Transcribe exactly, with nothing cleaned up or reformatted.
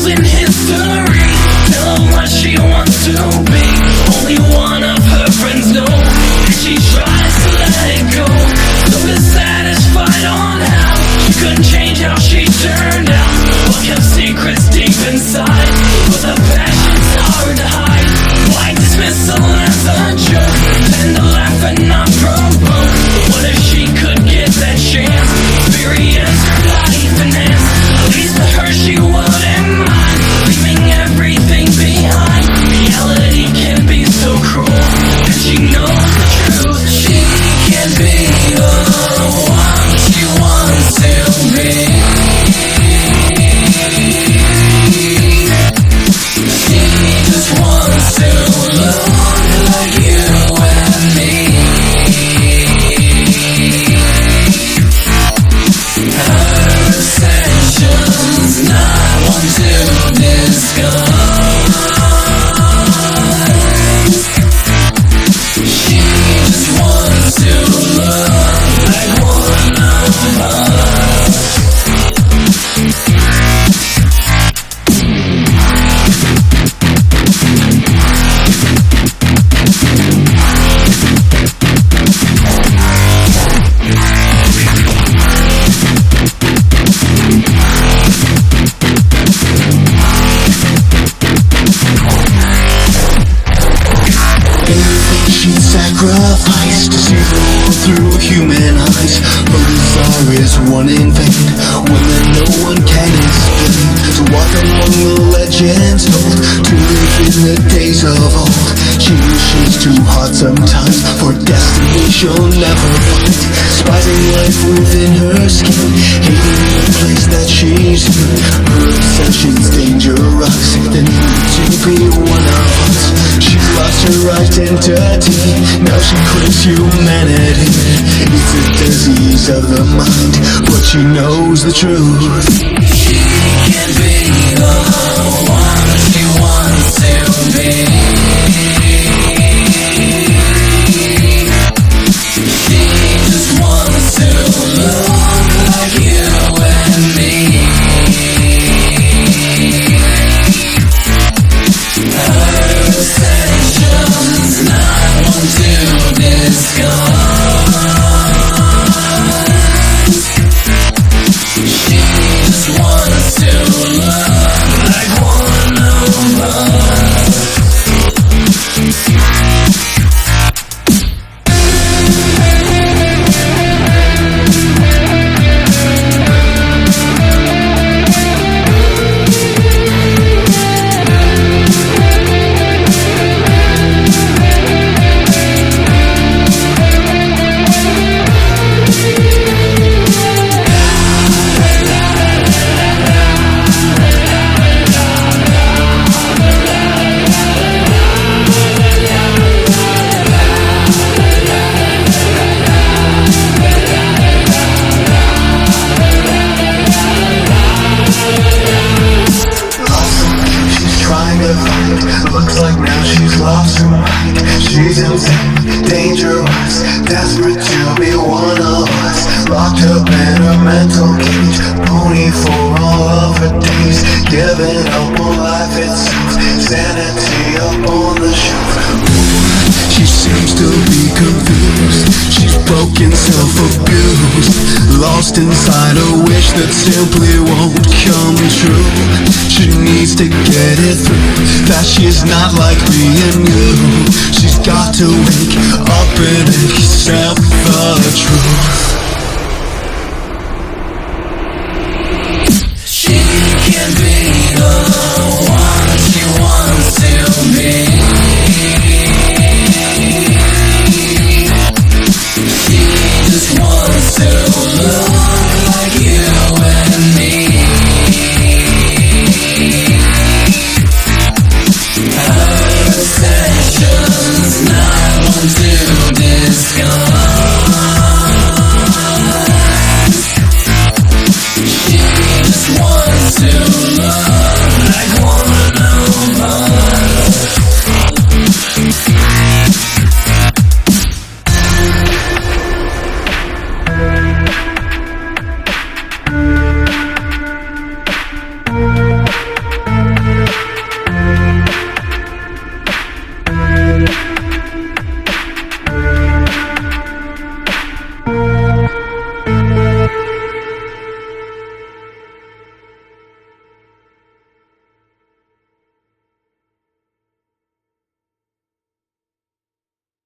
in history. Tell her what she wants to be. Only one of her friends know, and she tries to let it go. So dissatisfied on how she couldn't change how she turned out. What kept secrets deep inside, but the passion's hard to hide. Why dismissal as a joke? Tend to laugh and not provoke. What if she could get that chance? Experience her life enhanced. At least for her she wouldn't mind leaving everything behind. Reality can be so cruel, and she knows the truth. She can't be the one she wants to be. She just wants to look like you and me. Her obsession's not one to discuss. She just wants to look like one of us. She sacrificed to see the world through human eyes. Her desire is one in vain, one that no one can explain. To walk among the legends told, to live in the days of old. She wishes too hard sometimes for destiny she'll never find. Spiting life within her skin, hating the place that she's in. Her obsession's dangerous, the need to be one of us. She's lost her identity, now she craves humanity. It's a disease of the mind, but she knows the truth. She can't be the one she wants to be. She just wants to look like you and me. Her obsession's not one to discuss. She just wants to look like one of us. Looks like now she's lost her mind. She's insane, dangerous, desperate to be one of us. Locked up in her mental cage, pony for all of her days. Giving up on life itself, sanity up on the shelf. She seems to be confused, she's broken, self-abused, lost inside a wish that simply won't come true. She needs to get it through, that she's not like me and you. She's got to wake up and accept the truth.